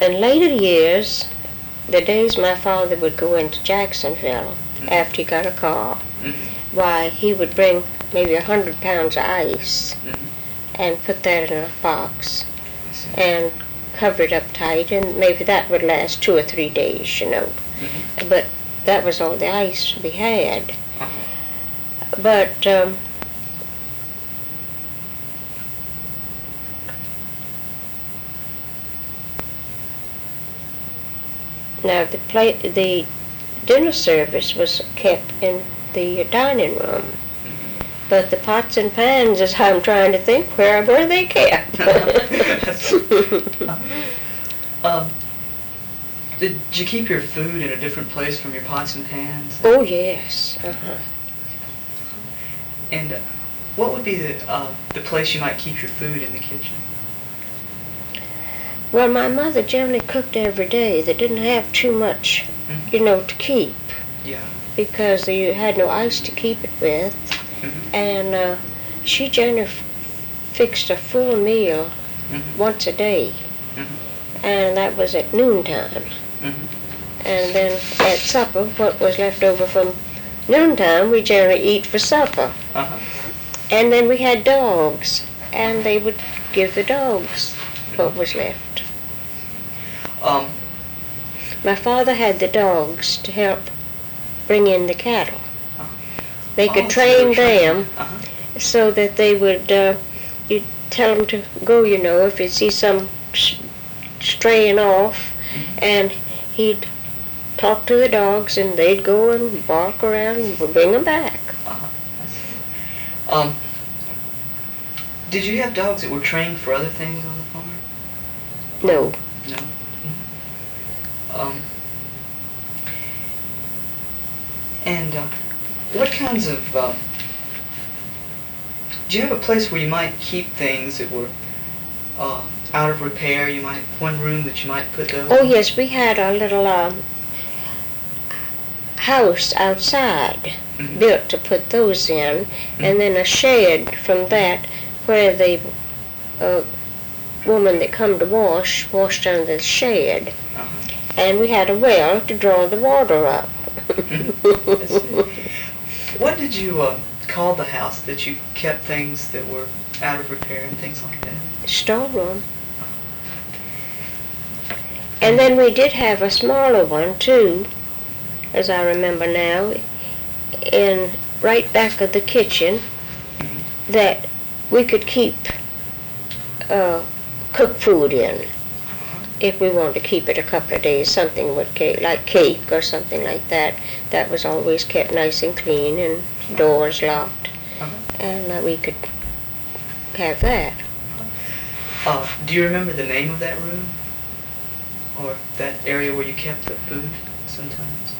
in later years, the days my father would go into Jacksonville after he got a car, why, he would bring maybe 100 pounds of ice and put that in a box and cover it up tight, and maybe that would last 2 or 3 days, you know. But that was all the ice we had. But now the dinner service was kept in the dining room, but the pots and pans, as I'm trying to think, where were they kept? Did you keep your food in a different place from your pots and pans? Oh yes. And what would be the place you might keep your food in the kitchen? Well, my mother generally cooked every day. They didn't have too much, you know, to keep. Yeah. Because you had no ice to keep it with. And she generally fixed a full meal once a day. And that was at noontime. And then at supper, what was left over from noontime, we generally eat for supper. And then we had dogs, and they would give the dogs what was left. My father had the dogs to help bring in the cattle. They could train them so that they would, you'd tell them to go, you know, if you see some straying off, and he'd talk to the dogs, and they'd go and walk around and bring them back. Did you have dogs that were trained for other things on the farm? No. No. And what kinds of do you have a place where you might keep things that were out of repair? You might one room that you might put those. Oh yes, we had a little house outside built to put those in, and then a shed from that where the woman that come to washed under the shed, and we had a well to draw the water up. What did you call the house that you kept things that were out of repair and things like that? Storeroom. And then we did have a smaller one too, as I remember now, in right back of the kitchen, that we could keep cooked food in. If we wanted to keep it a couple of days, something with like cake or something like that, that was always kept nice and clean and doors locked, and we could have that. Do you remember the name of that room? Or that area where you kept the food sometimes?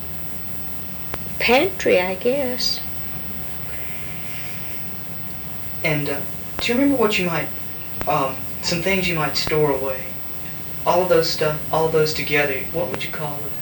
Pantry, I guess. And do you remember what you might, some things you might store away? All of those together, what would you call it?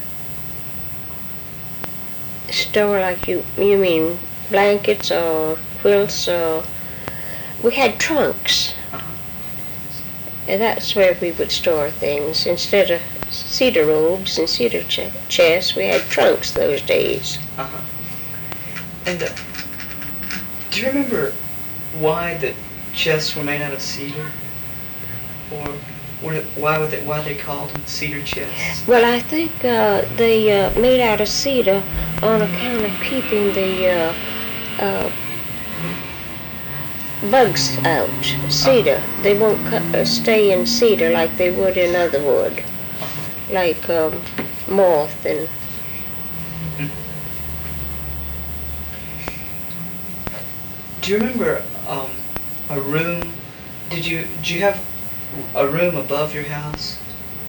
Store like you mean blankets or quilts or... We had trunks. And that's where we would store things. Instead of cedar robes and cedar chests, we had trunks those days. And do you remember why the chests were made out of cedar? Or why they called them cedar chests? Well, I think they made out of cedar on account of keeping the bugs out. Cedar. They won't stay in cedar like they would in other wood, like moth and... Do you remember a room? Did you have a room above your house